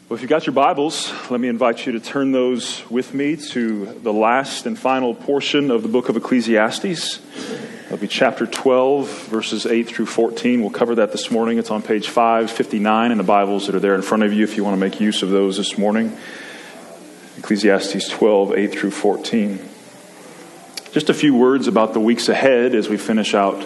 Well, if you've got your Bibles, let me invite you to turn those with me to the last and final portion of the book of Ecclesiastes. That'll be chapter 12, verses 8 through 14. We'll cover that this morning. It's on page 559 in the Bibles that are there in front of you if you want to make use of those this morning. Ecclesiastes 12, 8 through 14. Just a few words about the weeks ahead as we finish out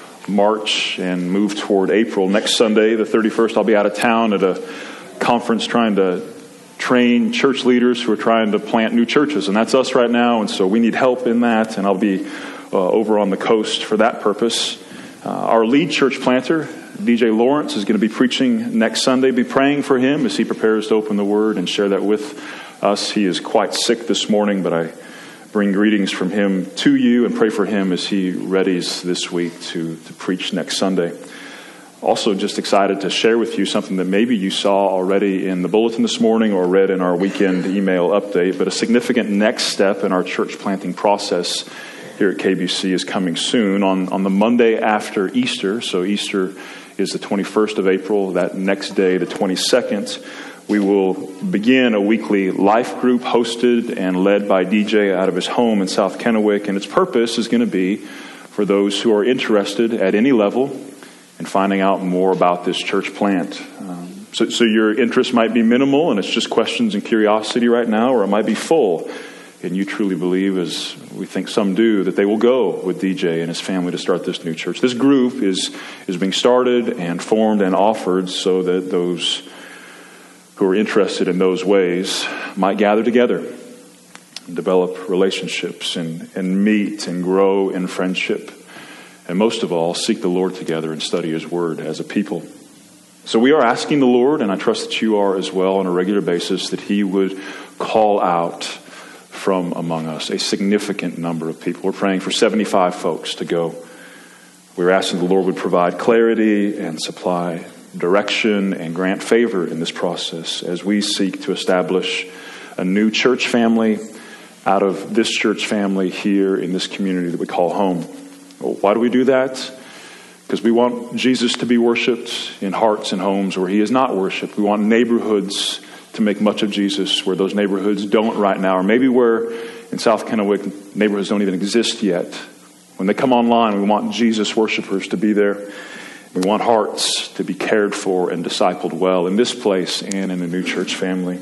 March and move toward April. Next Sunday, the 31st, I'll be out of town at a conference trying to train church leaders who are trying to plant new churches, and that's us right now, and so we need help in that, and I'll be over on the coast for that purpose. Our lead church planter, DJ Lawrence, is going to be preaching next Sunday. Be praying for him as he prepares to open the Word and share that with us. He is quite sick this morning, but I bring greetings from him to you and pray for him as he readies this week to preach next Sunday. Also just excited to share with you something that maybe you saw already in the bulletin this morning or read in our weekend email update, but a significant next step in our church planting process here at KBC is coming soon on the Monday after Easter. So Easter is the 21st of April. That next day, the 22nd, we will begin a weekly life group hosted and led by DJ out of his home in South Kennewick, and its purpose is going to be for those who are interested at any level and finding out more about this church plant. So your interest might be minimal and it's just questions and curiosity right now, or it might be full and you truly believe, as we think some do, that they will go with DJ and his family to start this new church. This group is being started and formed and offered so that those who are interested in those ways might gather together and develop relationships and meet and grow in friendship. And most of all, seek the Lord together and study His Word as a people. So we are asking the Lord, and I trust that you are as well on a regular basis, that He would call out from among us a significant number of people. We're praying for 75 folks to go. We're asking the Lord would provide clarity and supply direction and grant favor in this process as we seek to establish a new church family out of this church family here in this community that we call home. Why do we do that? Because we want Jesus to be worshipped in hearts and homes where He is not worshipped. We want neighborhoods to make much of Jesus where those neighborhoods don't right now, or maybe where in South Kennewick neighborhoods don't even exist yet. When they come online, we want Jesus worshipers to be there. We want hearts to be cared for and discipled well in this place and in a new church family.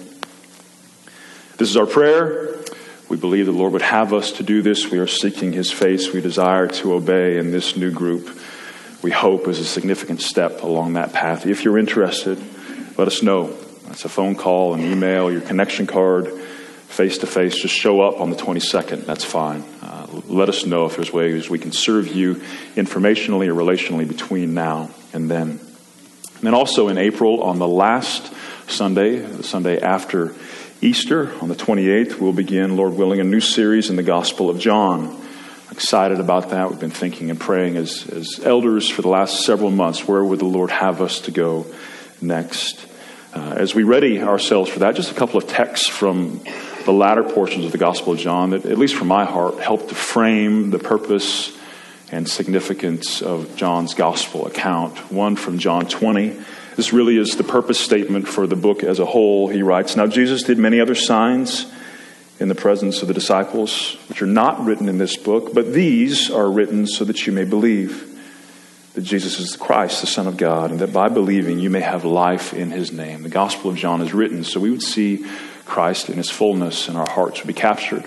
This is our prayer. We believe the Lord would have us to do this. We are seeking His face. We desire to obey in this new group. We hope is a significant step along that path. If you're interested, let us know. That's a phone call, an email, your connection card, face-to-face. Just show up on the 22nd. That's fine. Let us know if there's ways we can serve you informationally or relationally between now and then. And then also in April, on the last Sunday, the Sunday after Easter, on the 28th, we'll begin, Lord willing, a new series in the Gospel of John. Excited about that. We've been thinking and praying as elders for the last several months. Where would the Lord have us to go next? As we ready ourselves for that, just a couple of texts from the latter portions of the Gospel of John that, at least from my heart, help to frame the purpose and significance of John's Gospel account. One from John 20. This really is the purpose statement for the book as a whole. He writes, "Now Jesus did many other signs in the presence of the disciples, which are not written in this book, but these are written so that you may believe that Jesus is the Christ, the Son of God, and that by believing you may have life in His name." The Gospel of John is written so we would see Christ in His fullness and our hearts would be captured.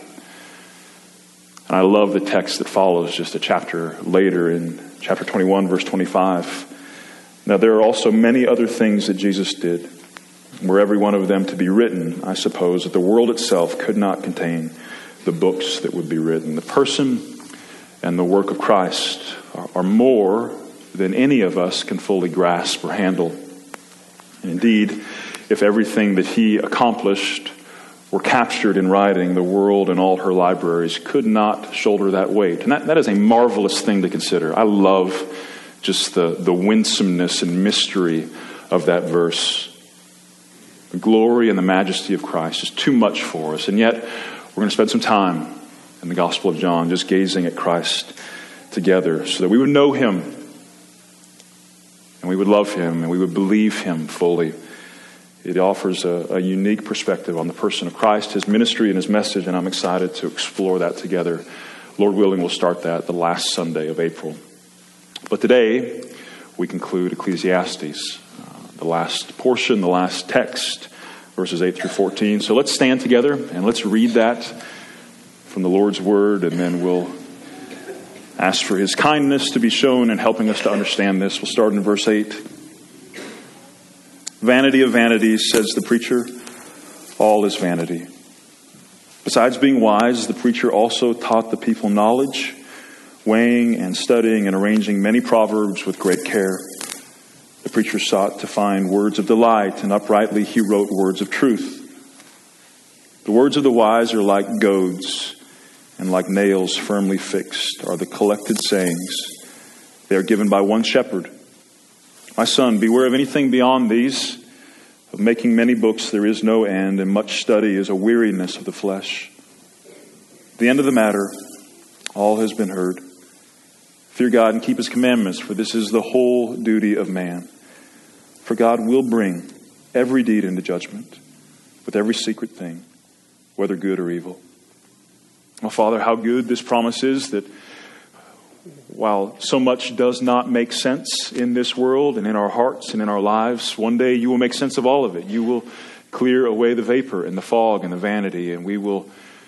And I love the text that follows just a chapter later in chapter 21, verse 25. "Now there are also many other things that Jesus did, were every one of them to be written, I suppose that the world itself could not contain the books that would be written." The person and the work of Christ are more than any of us can fully grasp or handle. And indeed, if everything that He accomplished were captured in writing, the world and all her libraries could not shoulder that weight. And that is a marvelous thing to consider. I love just the winsomeness and mystery of that verse. The glory and the majesty of Christ is too much for us. And yet, we're going to spend some time in the Gospel of John just gazing at Christ together so that we would know Him and we would love Him and we would believe Him fully It offers a unique perspective on the person of Christ, his ministry, and his message, and I'm excited to explore that together. Lord willing, we'll start that the last Sunday of April. But today, we conclude Ecclesiastes, the last portion, the last text, verses 8 through 14. So let's stand together and let's read that from the Lord's Word, and then we'll ask for his kindness to be shown in helping us to understand this. We'll start in verse 8. Vanity of vanities, says the preacher, all is vanity. Besides being wise, the preacher also taught the people knowledge, weighing and studying and arranging many proverbs with great care. The preacher sought to find words of delight, and uprightly he wrote words of truth. The words of the wise are like goads, and like nails firmly fixed are the collected sayings. They are given by one shepherd. My son, beware of anything beyond these. Of making many books there is no end, and much study is a weariness of the flesh. The end of the matter, all has been heard. Fear God and keep his commandments, for this is the whole duty of man. For God will bring every deed into judgment, with every secret thing, whether good or evil. Oh, Father, how good this promise is that while so much does not make sense in this world and in our hearts and in our lives, one day you will make sense of all of it. You will clear away the vapor and the fog and the vanity, and we will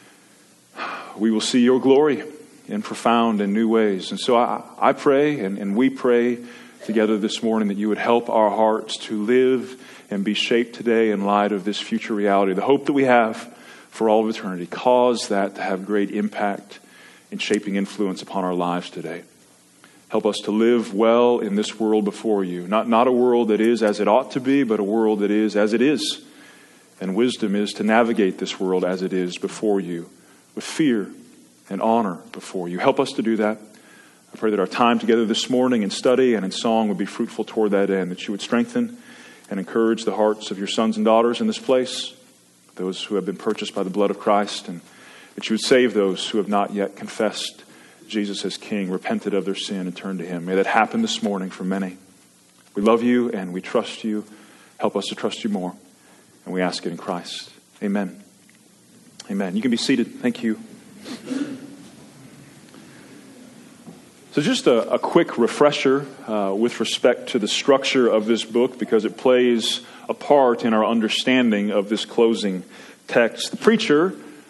see your glory in profound and new ways. And so I pray, and we pray together this morning, that you would help our hearts to live and be shaped today in light of this future reality. The hope that we have for all of eternity, cause that to have great impact and shaping influence upon our lives today. Help us to live well in this world before you. Not a world that is as it ought to be, but a world that is as it is. And wisdom is to navigate this world as it is before you, with fear and honor before you. Help us to do that. I pray that our time together this morning in study and in song would be fruitful toward that end, that you would strengthen and encourage the hearts of your sons and daughters in this place, those who have been purchased by the blood of Christ, and that you would save those who have not yet confessed Jesus as King, repented of their sin, and turned to him. May that happen this morning for many. We love you and we trust you. Help us to trust you more. And we ask it in Christ. Amen. Amen. You can be seated. Thank you. So just a quick refresher with respect to the structure of this book, because it plays a part in our understanding of this closing text. The preacher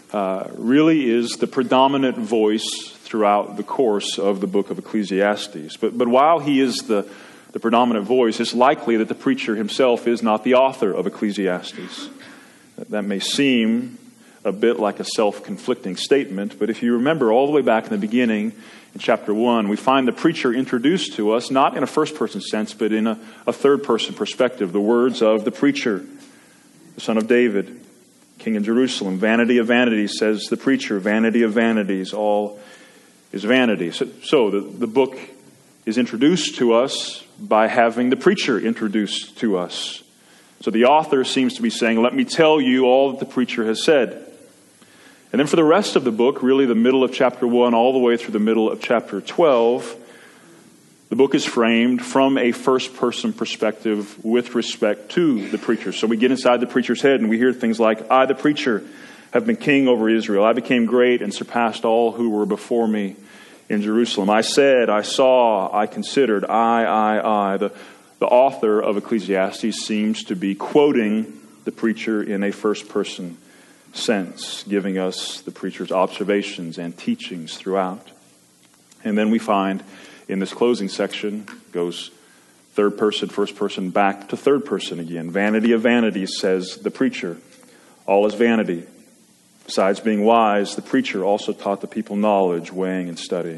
really is the predominant voice throughout the course of the book of Ecclesiastes. But while he is the predominant voice, it's likely that the preacher himself is not the author of Ecclesiastes. That may seem a bit like a self-conflicting statement, but if you remember all the way back in the beginning, in chapter 1, we find the preacher introduced to us, not in a first-person sense, but in a third-person perspective. The words of the preacher, the son of David, king in Jerusalem. Vanity of vanities, says the preacher. Vanity of vanities, all is vanity. So the book is introduced to us by having the preacher introduced to us. So the author seems to be saying, let me tell you all that the preacher has said. And then for the rest of the book, really the middle of chapter 1 all the way through the middle of chapter 12, the book is framed from a first-person perspective with respect to the preacher. So we get inside the preacher's head and we hear things like, I, the preacher, have been king over Israel. I became great and surpassed all who were before me in Jerusalem. I said, I saw, I considered, I. The author of Ecclesiastes seems to be quoting the preacher in a first-person sense, giving us the preacher's observations and teachings throughout. And then we find in this closing section, goes third person, first person, back to third person again. Vanity of vanities, says the preacher. All is vanity. Besides being wise, the preacher also taught the people knowledge, weighing and studying.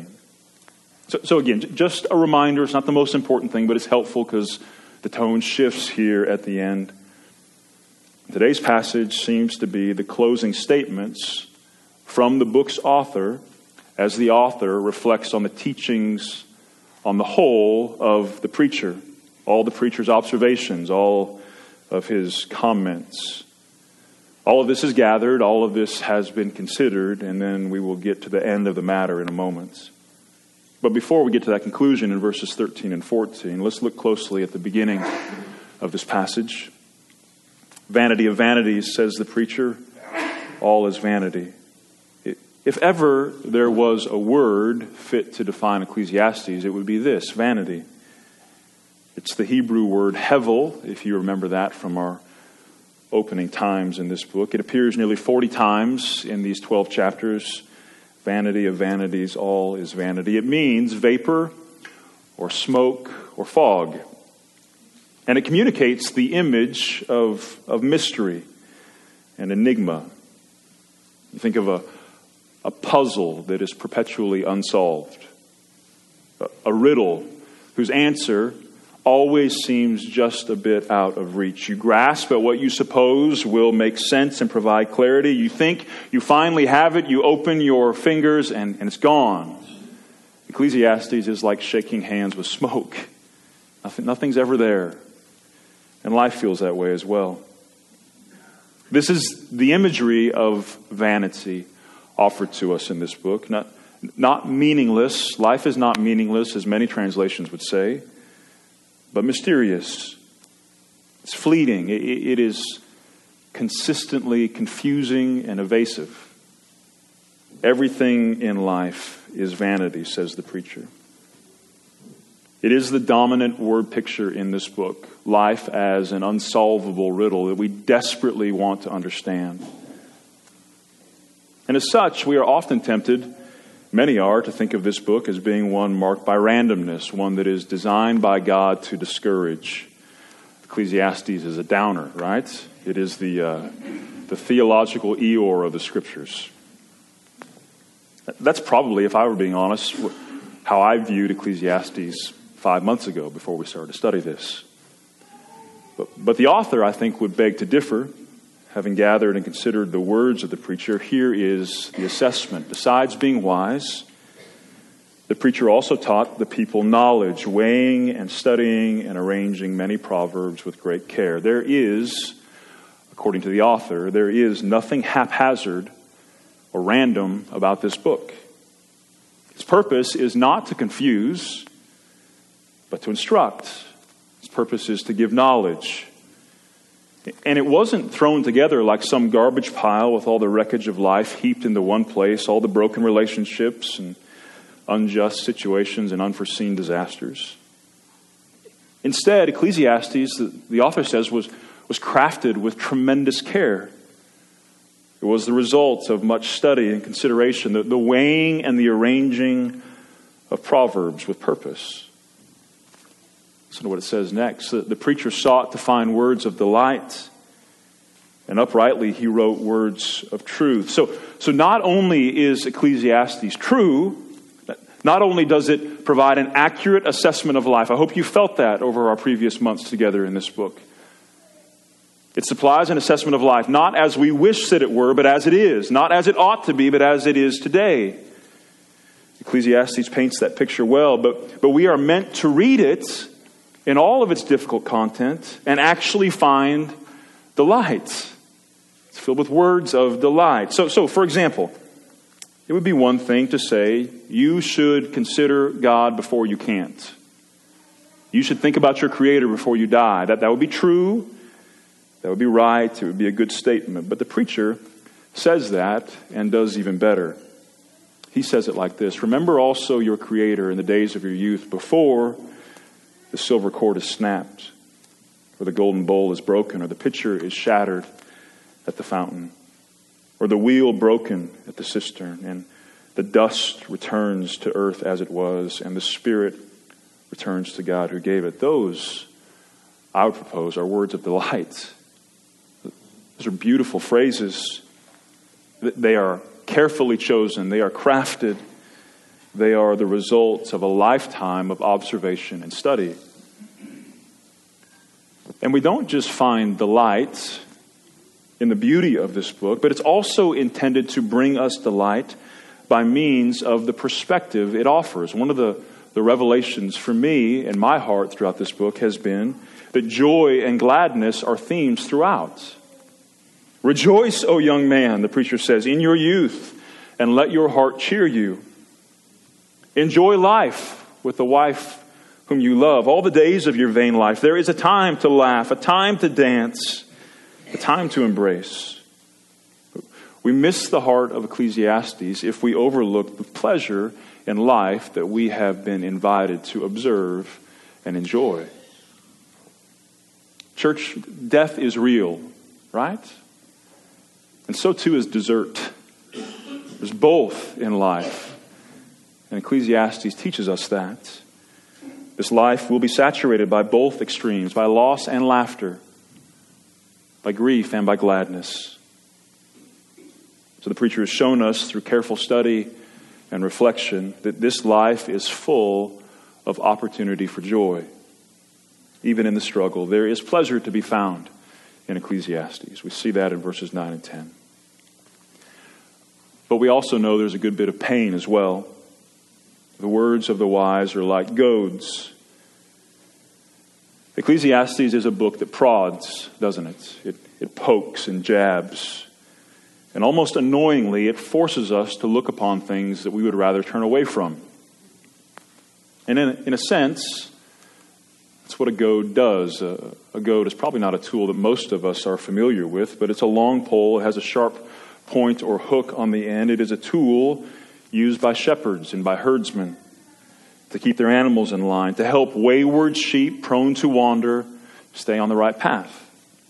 So again, just a reminder. It's not the most important thing, but it's helpful because the tone shifts here at the end. Today's passage seems to be the closing statements from the book's author as the author reflects on the teachings on the whole of the preacher, all the preacher's observations, all of his comments. All of this is gathered, all of this has been considered, and then we will get to the end of the matter in a moment. But before we get to that conclusion in verses 13 and 14, let's look closely at the beginning of this passage. Vanity of vanities, says the preacher, all is vanity. If ever there was a word fit to define Ecclesiastes, it would be this, vanity. It's the Hebrew word hevel, if you remember that from our opening times in this book. It appears nearly 40 times in these 12 chapters. Vanity of vanities, all is vanity. It means vapor or smoke or fog. And it communicates the image of mystery and enigma. You think of a puzzle that is perpetually unsolved. A riddle whose answer always seems just a bit out of reach. You grasp at what you suppose will make sense and provide clarity. You think you finally have it. You open your fingers and it's gone. Ecclesiastes is like shaking hands with smoke. Nothing's ever there. And life feels that way as well. This is the imagery of vanity offered to us in this book. Not meaningless. Life is not meaningless, as many translations would say, but mysterious. It's fleeting. It is consistently confusing and evasive. Everything in life is vanity, says the preacher. It is the dominant word picture in this book, life as an unsolvable riddle that we desperately want to understand. And as such, we are often tempted, many are, to think of this book as being one marked by randomness, one that is designed by God to discourage. Ecclesiastes is a downer, right? It is the theological Eeyore of the Scriptures. That's probably, if I were being honest, how I viewed Ecclesiastes 5 months ago before we started to study this. But the author, I think, would beg to differ. Having gathered and considered the words of the preacher, here is the assessment. Besides being wise, the preacher also taught the people knowledge, weighing and studying and arranging many proverbs with great care. There is, according to the author, there is nothing haphazard or random about this book. Its purpose is not to confuse, but to instruct. Its purpose is to give knowledge. And it wasn't thrown together like some garbage pile with all the wreckage of life heaped into one place, all the broken relationships and unjust situations and unforeseen disasters. Instead, Ecclesiastes, the author says, was crafted with tremendous care. It was the result of much study and consideration, the weighing and the arranging of proverbs with purpose. Listen to what it says next. The preacher sought to find words of delight, and uprightly he wrote words of truth. So not only is Ecclesiastes true, not only does it provide an accurate assessment of life. I hope you felt that over our previous months together in this book. It supplies an assessment of life, not as we wish that it were, but as it is. Not as it ought to be, but as it is today. Ecclesiastes paints that picture well, but we are meant to read it in all of its difficult content and actually find delight. It's filled with words of delight. So for example, it would be one thing to say, you should consider God before you can't. You should think about your Creator before you die. That would be true. That would be right. It would be a good statement. But the preacher says that and does even better. He says it like this: remember also your Creator in the days of your youth, before the silver cord is snapped, or the golden bowl is broken, or the pitcher is shattered at the fountain, or the wheel broken at the cistern, and the dust returns to earth as it was, and the spirit returns to God who gave it. Those, I would propose, are words of delight. Those are beautiful phrases. They are carefully chosen. They are crafted. They are the results of a lifetime of observation and study. And we don't just find delight in the beauty of this book, but it's also intended to bring us delight by means of the perspective it offers. One of the revelations for me and my heart throughout this book has been that joy and gladness are themes throughout. Rejoice, O young man, the preacher says, in your youth, and let your heart cheer you. Enjoy life with the wife whom you love, all the days of your vain life. There is a time to laugh, a time to dance, a time to embrace. We miss the heart of Ecclesiastes if we overlook the pleasure in life that we have been invited to observe and enjoy. Church, death is real, right? And so too is dessert. There's both in life. And Ecclesiastes teaches us that. This life will be saturated by both extremes, by loss and laughter, by grief and by gladness. So the preacher has shown us through careful study and reflection that this life is full of opportunity for joy. Even in the struggle, there is pleasure to be found in Ecclesiastes. We see that in verses 9 and 10. But we also know there's a good bit of pain as well. The words of the wise are like goads. Ecclesiastes is a book that prods, doesn't it? It pokes and jabs. And almost annoyingly, it forces us to look upon things that we would rather turn away from. And in a sense, that's what a goad does. A goad is probably not a tool that most of us are familiar with, but it's a long pole. It has a sharp point or hook on the end. It is a tool used by shepherds and by herdsmen to keep their animals in line, to help wayward sheep prone to wander stay on the right path.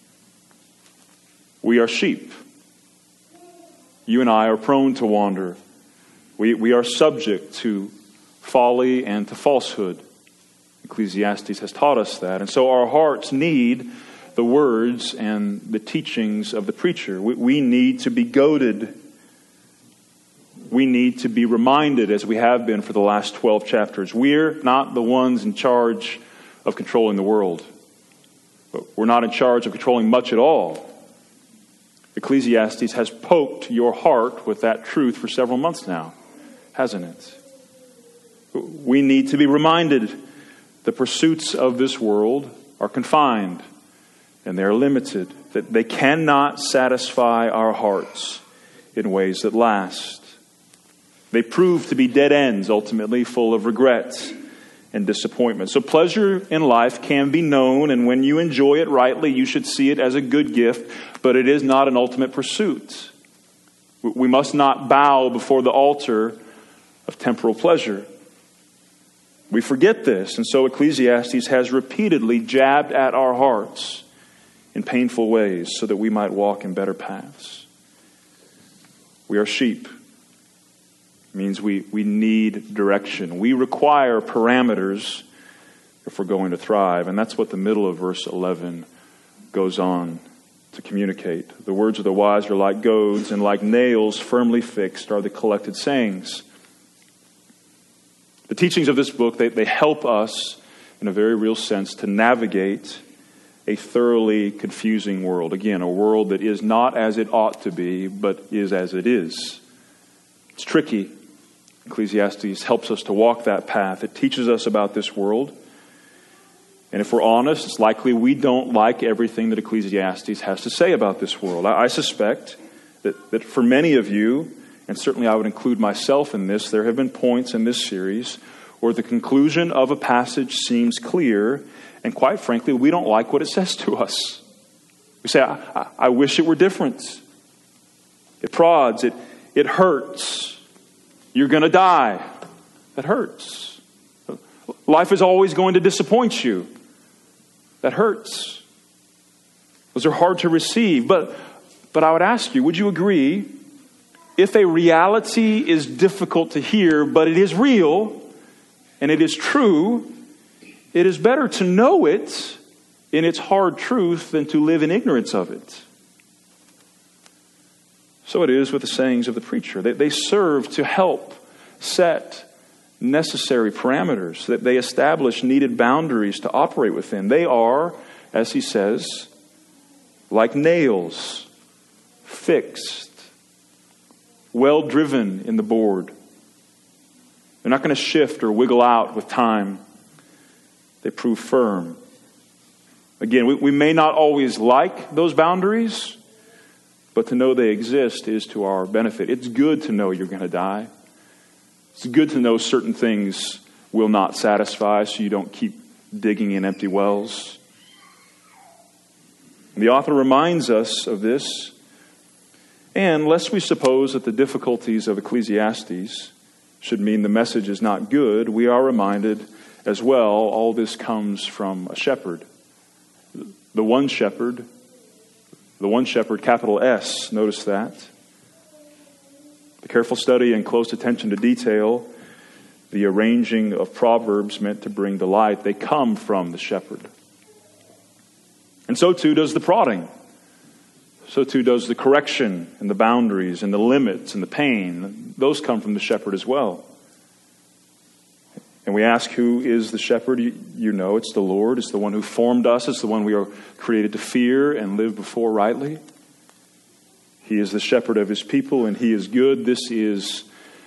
We are sheep. You and I are prone to wander. We are subject to folly and to falsehood. Ecclesiastes has taught us that. And so our hearts need the words and the teachings of the preacher. We need to be goaded. We need to be reminded, as we have been for the last 12 chapters. We're not the ones in charge of controlling the world. But we're not in charge of controlling much at all. Ecclesiastes has poked your heart with that truth for several months now, hasn't it? We need to be reminded the pursuits of this world are confined and they're limited, that they cannot satisfy our hearts in ways that last. They prove to be dead ends, ultimately full of regrets and disappointment. So pleasure in life can be known, and when you enjoy it rightly, you should see it as a good gift, but it is not an ultimate pursuit. We must not bow before the altar of temporal pleasure. We forget this, and so Ecclesiastes has repeatedly jabbed at our hearts in painful ways so that we might walk in better paths. We are sheep. It means we need direction. We require parameters if we're going to thrive, and that's what the middle of verse 11 goes on to communicate. The words of the wise are like goads, and like nails firmly fixed are the collected sayings. The teachings of this book, they help us in a very real sense to navigate a thoroughly confusing world. Again, a world that is not as it ought to be, but is as it is. It's tricky. Ecclesiastes helps us to walk that path. It teaches us about this world. And if we're honest, it's likely we don't like everything that Ecclesiastes has to say about this world. I suspect that for many of you, and certainly I would include myself in this, there have been points in this series where the conclusion of a passage seems clear, and quite frankly, we don't like what it says to us. We say, I wish it were different. It prods, it hurts. You're going to die. That hurts. Life is always going to disappoint you. That hurts. Those are hard to receive. But I would ask you, would you agree, if a reality is difficult to hear, but it is real and it is true, it is better to know it in its hard truth than to live in ignorance of it. So it is with the sayings of the preacher. They serve to help set necessary parameters, that they establish needed boundaries to operate within. They are, as he says, like nails, fixed, well driven in the board. They're not going to shift or wiggle out with time. They prove firm. Again, we may not always like those boundaries, but to know they exist is to our benefit. It's good to know you're going to die. It's good to know certain things will not satisfy, so you don't keep digging in empty wells. The author reminds us of this, and lest we suppose that the difficulties of Ecclesiastes should mean the message is not good, we are reminded as well all this comes from a shepherd. The one shepherd, capital S, notice that. The careful study and close attention to detail, the arranging of proverbs meant to bring delight, they come from the shepherd. And so too does the prodding. So too does the correction and the boundaries and the limits and the pain. Those come from the shepherd as well. And we ask, who is the shepherd? You know it's the Lord. It's the one who formed us. It's the one we are created to fear and live before rightly. He is the shepherd of his people, and he is good. This is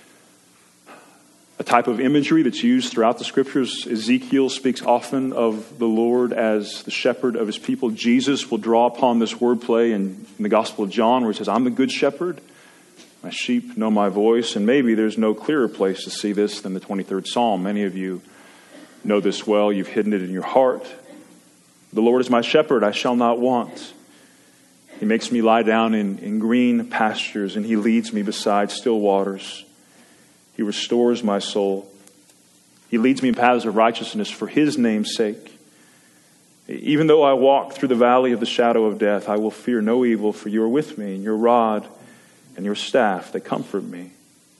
a type of imagery that's used throughout the Scriptures. Ezekiel speaks often of the Lord as the shepherd of his people. Jesus will draw upon this wordplay in the Gospel of John, where he says, I'm the good shepherd. My sheep know my voice. And maybe there's no clearer place to see this than the 23rd Psalm. Many of you know this well. You've hidden it in your heart. The Lord is my shepherd, I shall not want. He makes me lie down in green pastures, and he leads me beside still waters. He restores my soul. He leads me in paths of righteousness for his name's sake. Even though I walk through the valley of the shadow of death, I will fear no evil, for you are with me, and your rod and your staff, they comfort me.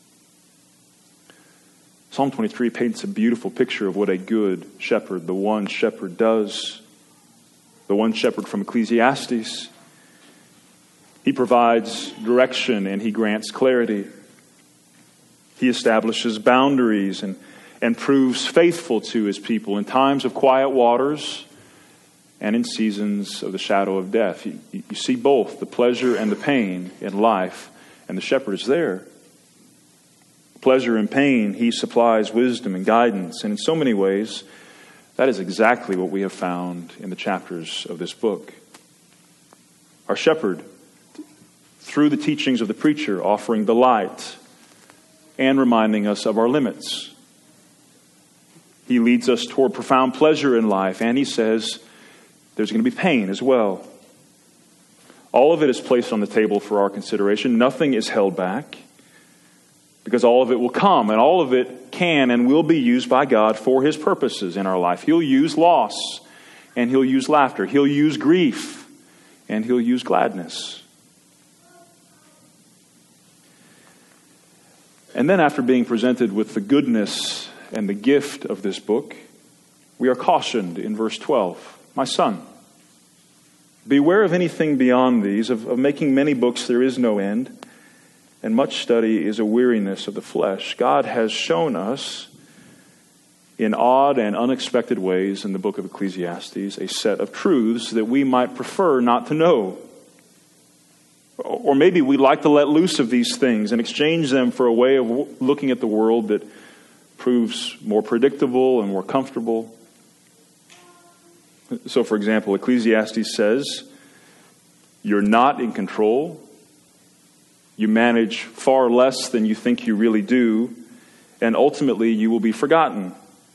Psalm 23 paints a beautiful picture of what a good shepherd, the one shepherd, does. The one shepherd from Ecclesiastes. He provides direction and he grants clarity. He establishes boundaries and proves faithful to his people in times of quiet waters and in seasons of the shadow of death. You see both the pleasure and the pain in life, and the shepherd is there. Pleasure and pain, he supplies wisdom and guidance. And in so many ways, that is exactly what we have found in the chapters of this book. Our shepherd, through the teachings of the preacher, offering the light and reminding us of our limits. He leads us toward profound pleasure in life, and he says there's going to be pain as well. All of it is placed on the table for our consideration. Nothing is held back, because all of it will come, and all of it can and will be used by God for his purposes in our life. He'll use loss, and he'll use laughter. He'll use grief, and he'll use gladness. And then after being presented with the goodness and the gift of this book, we are cautioned in verse 12. My son, beware of anything beyond these, of making many books there is no end, and much study is a weariness of the flesh. God has shown us in odd and unexpected ways in the book of Ecclesiastes a set of truths that we might prefer not to know. Or maybe we'd like to let loose of these things and exchange them for a way of looking at the world that proves more predictable and more comfortable. So, for example, Ecclesiastes says, you're not in control. You manage far less than you think you really do. And ultimately, you will be forgotten.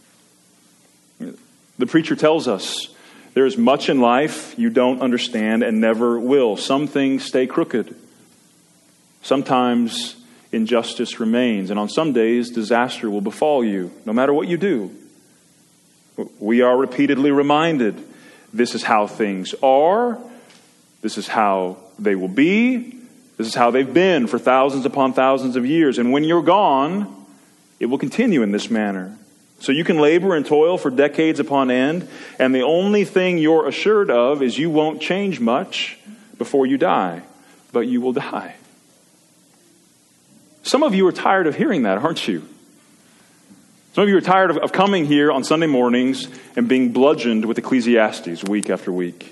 The preacher tells us, there is much in life you don't understand and never will. Some things stay crooked. Sometimes injustice remains. And on some days, disaster will befall you, no matter what you do. We are repeatedly reminded, this is how things are. This is how they will be. This is how they've been for thousands upon thousands of years. And when you're gone, it will continue in this manner. So you can labor and toil for decades upon end, and the only thing you're assured of is you won't change much before you die, but you will die. Some of you are tired of hearing that, aren't you? Some of you are tired of coming here on Sunday mornings and being bludgeoned with Ecclesiastes week after week.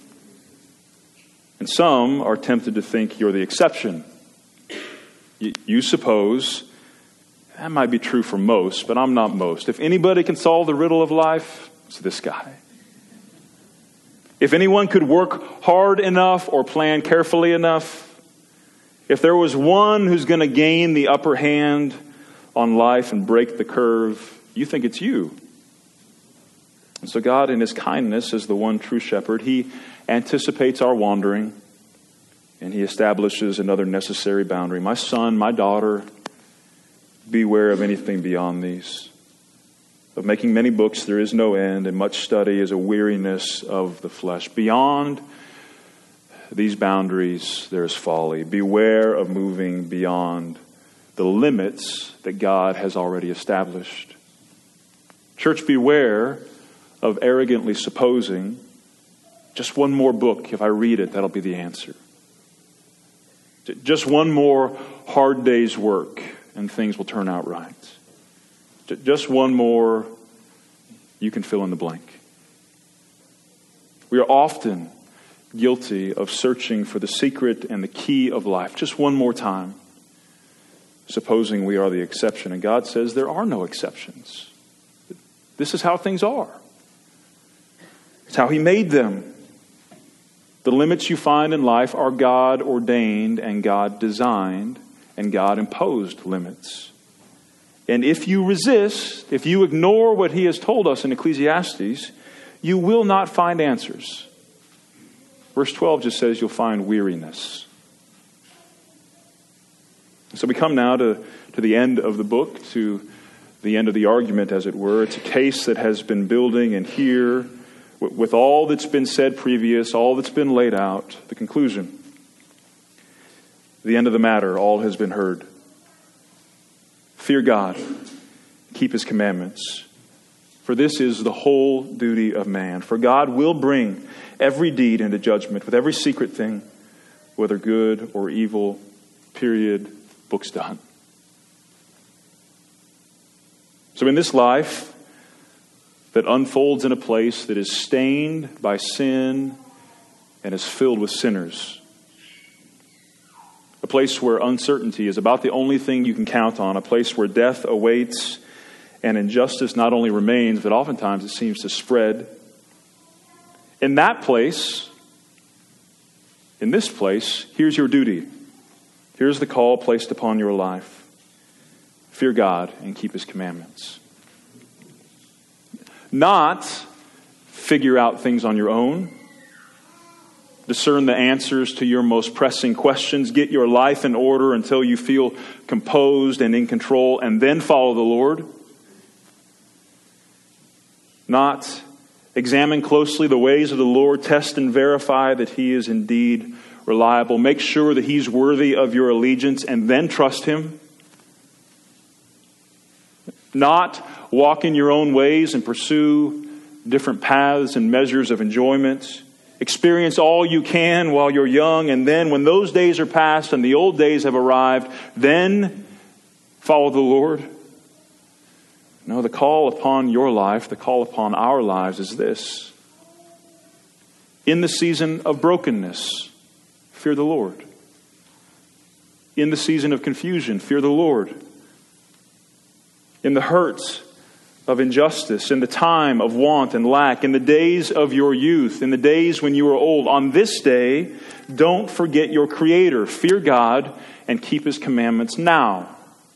And some are tempted to think you're the exception. You suppose, that might be true for most, but I'm not most. If anybody can solve the riddle of life, it's this guy. If anyone could work hard enough or plan carefully enough, if there was one who's going to gain the upper hand on life and break the curve, you think it's you. And so God, in his kindness as the one true shepherd, he anticipates our wandering, and he establishes another necessary boundary. My son, my daughter, beware of anything beyond these. Of making many books there is no end, and much study is a weariness of the flesh. Beyond these boundaries there is folly. Beware of moving beyond the limits that God has already established. Church, beware of arrogantly supposing just one more book, if I read it, that'll be the answer. Just one more hard day's work and things will turn out right. Just one more, you can fill in the blank. We are often guilty of searching for the secret and the key of life just one more time, supposing we are the exception. And God says there are no exceptions. This is how things are. It's how He made them. The limits you find in life are God ordained and God designed and God imposed limits. And if you resist, if you ignore what He has told us in Ecclesiastes, you will not find answers. Verse 12 just says you'll find weariness. So we come now to the end of the book, to the end of the argument, as it were. It's a case that has been building, and here, with all that's been said previous, all that's been laid out, the conclusion. The end of the matter, all has been heard. Fear God, keep His commandments, for this is the whole duty of man. For God will bring every deed into judgment with every secret thing, whether good or evil, period, book's done. So in this life that unfolds in a place that is stained by sin and is filled with sinners, a place where uncertainty is about the only thing you can count on, a place where death awaits and injustice not only remains, but oftentimes it seems to spread. In that place, in this place, here's your duty. Here's the call placed upon your life. Fear God and keep His commandments. Not figure out things on your own. Discern the answers to your most pressing questions. Get your life in order until you feel composed and in control, and then follow the Lord. Not examine closely the ways of the Lord. Test and verify that He is indeed reliable. Make sure that He's worthy of your allegiance, and then trust Him. Not walk in your own ways and pursue different paths and measures of enjoyment. Experience all you can while you're young, and then when those days are past and the old days have arrived, then follow the Lord. No, the call upon your life, the call upon our lives is this. In the season of brokenness, fear the Lord. In the season of confusion, fear the Lord. In the hurt of injustice, in the time of want and lack, in the days of your youth, in the days when you are old, on this day, don't forget your Creator. Fear God and keep His commandments now.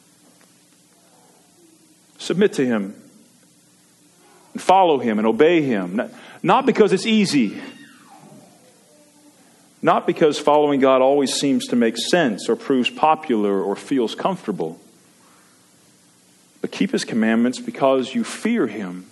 Submit to Him and follow Him and obey Him. Not because it's easy. Not because following God always seems to make sense or proves popular or feels comfortable. But keep His commandments because you fear Him.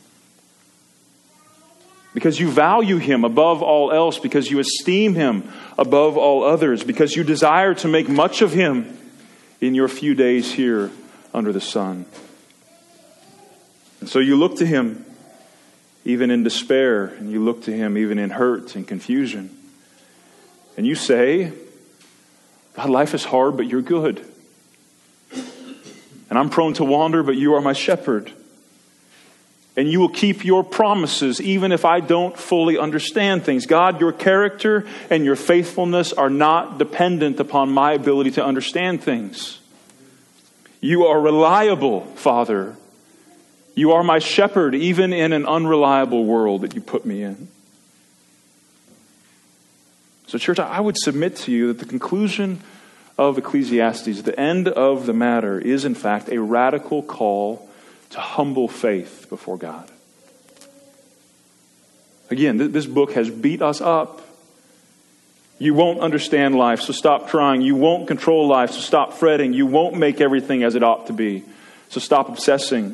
Because you value Him above all else. Because you esteem Him above all others. Because you desire to make much of Him in your few days here under the sun. And so you look to Him even in despair. And you look to Him even in hurt and confusion. And you say, God, life is hard, but you're good. And I'm prone to wander, but you are my shepherd. And you will keep your promises, even if I don't fully understand things. God, your character and your faithfulness are not dependent upon my ability to understand things. You are reliable, Father. You are my shepherd, even in an unreliable world that you put me in. So, church, I would submit to you that the conclusion of Ecclesiastes, the end of the matter, is in fact a radical call to humble faith before God. Again, this book has beat us up You won't understand life, so stop trying. You won't control life, so stop fretting. You won't make everything as it ought to be, so stop obsessing.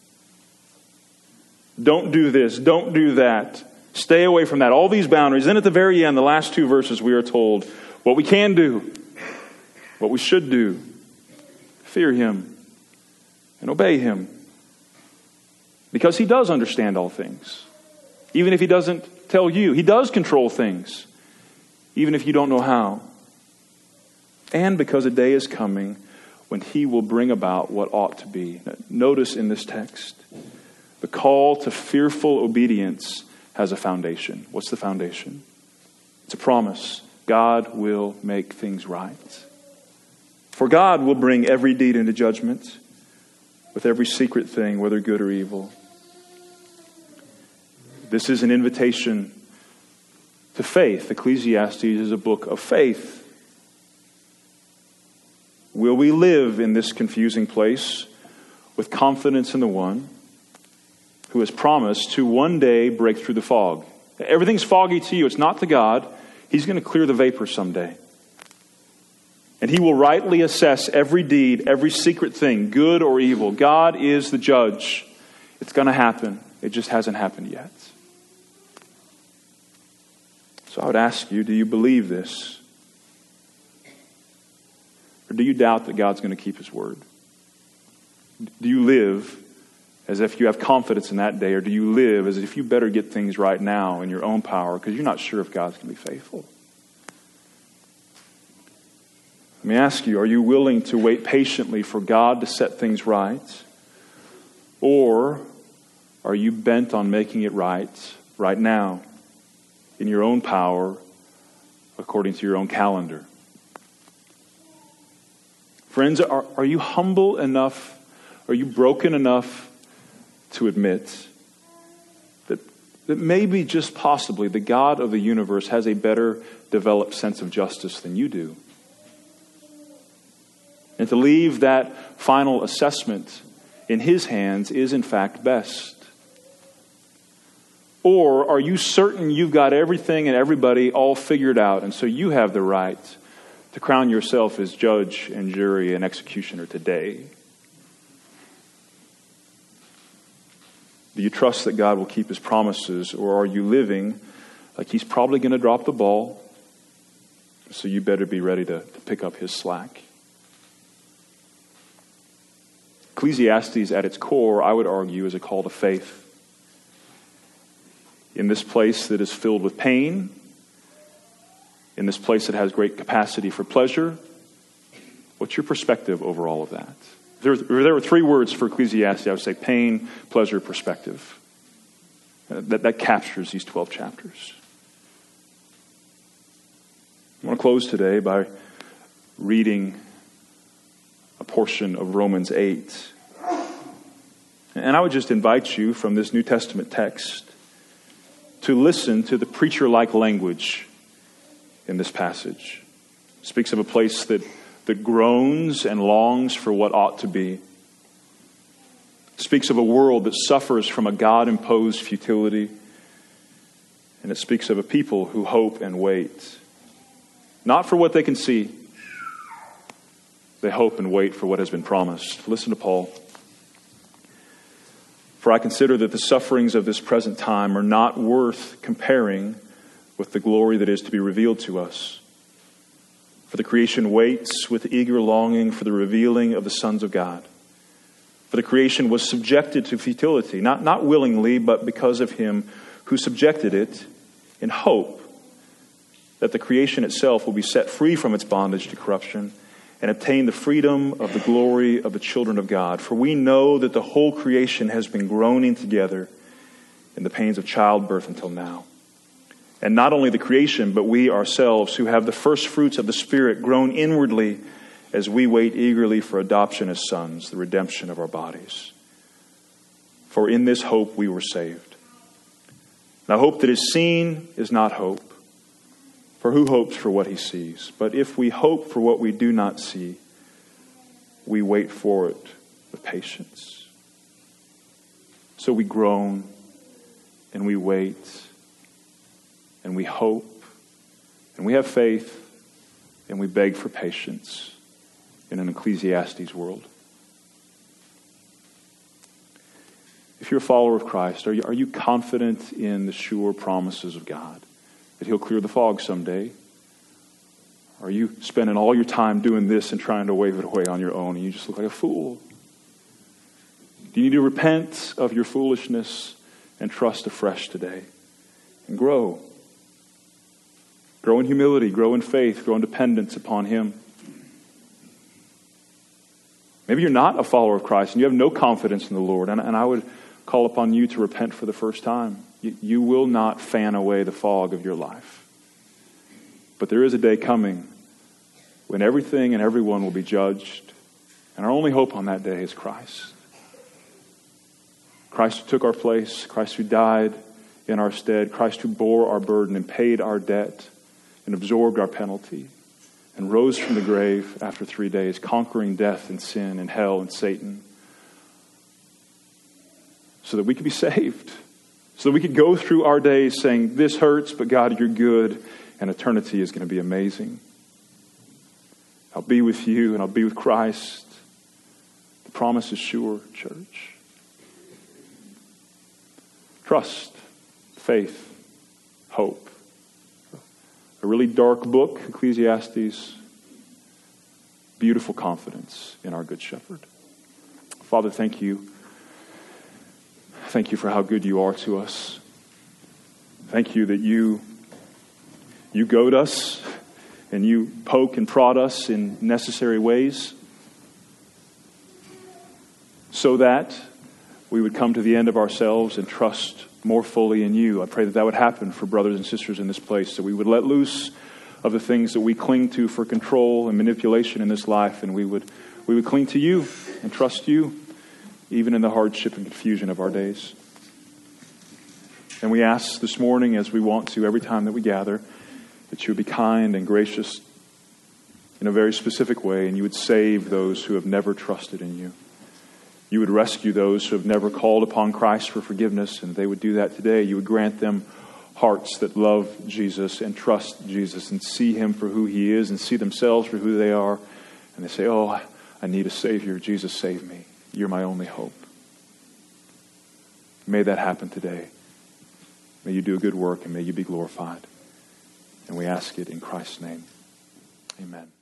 Don't do this, don't do that. Stay away from that. All these boundaries. Then at the very end, the last two verses, we are told what we can do, what we should do. Fear Him and obey Him. Because He does understand all things. Even if He doesn't tell you. He does control things. Even if you don't know how. And because a day is coming when He will bring about what ought to be. Notice in this text, the call to fearful obedience has a foundation. What's the foundation? It's a promise. God will make things right. For God will bring every deed into judgment with every secret thing, whether good or evil. This is an invitation to faith. Ecclesiastes is a book of faith. Will we live in this confusing place with confidence in the one who has promised to one day break through the fog? Everything's foggy to you. It's not to God. He's going to clear the vapor someday. And He will rightly assess every deed, every secret thing, good or evil. God is the judge. It's going to happen. It just hasn't happened yet. So I would ask you, do you believe this? Or do you doubt that God's going to keep His word? Do you live as if you have confidence in that day, or do you live as if you better get things right now in your own power because you're not sure if God's going to be faithful? Let me ask you, are you willing to wait patiently for God to set things right? Or are you bent on making it right now, in your own power, according to your own calendar? Friends, are you humble enough, are you broken enough to admit that maybe, just possibly, the God of the universe has a better developed sense of justice than you do? And to leave that final assessment in His hands is in fact best. Or are you certain you've got everything and everybody all figured out, and so you have the right to crown yourself as judge and jury and executioner today? Do you trust that God will keep His promises, or are you living like He's probably going to drop the ball, so you better be ready to pick up His slack? Ecclesiastes at its core, I would argue, is a call to faith. In this place that is filled with pain, in this place that has great capacity for pleasure, what's your perspective over all of that? If there were three words for Ecclesiastes, I would say pain, pleasure, perspective. That captures these 12 chapters. I want to close today by reading a portion of Romans 8. And I would just invite you from this New Testament text to listen to the preacher-like language in this passage. It speaks of a place that groans and longs for what ought to be. It speaks of a world that suffers from a God-imposed futility. And it speaks of a people who hope and wait. Not for what they can see. They hope and wait for what has been promised. Listen to Paul. For I consider that the sufferings of this present time are not worth comparing with the glory that is to be revealed to us. For the creation waits with eager longing for the revealing of the sons of God. For the creation was subjected to futility, not willingly, but because of Him who subjected it, in hope that the creation itself will be set free from its bondage to corruption and obtain the freedom of the glory of the children of God. For we know that the whole creation has been groaning together in the pains of childbirth until now. And not only the creation, but we ourselves, who have the first fruits of the Spirit, groan inwardly as we wait eagerly for adoption as sons, the redemption of our bodies. For in this hope we were saved. Now hope that is seen is not hope. For who hopes for what he sees? But if we hope for what we do not see, we wait for it with patience. So we groan and we wait and we hope And we have faith, and we beg for patience in an Ecclesiastes world. If you're a follower of Christ, are you confident in the sure promises of God? That He'll clear the fog someday? Are you spending all your time doing this and trying to wave it away on your own, and you just look like a fool? Do you need to repent of your foolishness and trust afresh today? And grow. Grow in humility, grow in faith, grow in dependence upon Him. Maybe you're not a follower of Christ and you have no confidence in the Lord, and I would call upon you to repent for the first time. You will not fan away the fog of your life. But there is a day coming when everything and everyone will be judged, and our only hope on that day is Christ. Christ who took our place, Christ who died in our stead, Christ who bore our burden and paid our debt and absorbed our penalty and rose from the grave after 3 days, conquering death and sin and hell and Satan, so that we could be saved, so that we could go through our days saying, this hurts, but God, you're good, and eternity is going to be amazing. I'll be with you and I'll be with Christ. The promise is sure, church. Trust, faith, hope. A really dark book, Ecclesiastes. Beautiful confidence in our Good Shepherd. Father, thank you. Thank you for how good you are to us. Thank you that you goad us and you poke and prod us in necessary ways so that we would come to the end of ourselves and trust more fully in you. I pray that would happen for brothers and sisters in this place, that we would let loose of the things that we cling to for control and manipulation in this life, and we would cling to you and trust you even in the hardship and confusion of our days. And we ask this morning, as we want to every time that we gather, that you would be kind and gracious in a very specific way, and you would save those who have never trusted in you. You would rescue those who have never called upon Christ for forgiveness, and they would do that today. You would grant them hearts that love Jesus and trust Jesus and see Him for who He is and see themselves for who they are. And they say, oh, I need a Savior. Jesus, save me. You're my only hope. May that happen today. May you do a good work and may you be glorified. And we ask it in Christ's name. Amen.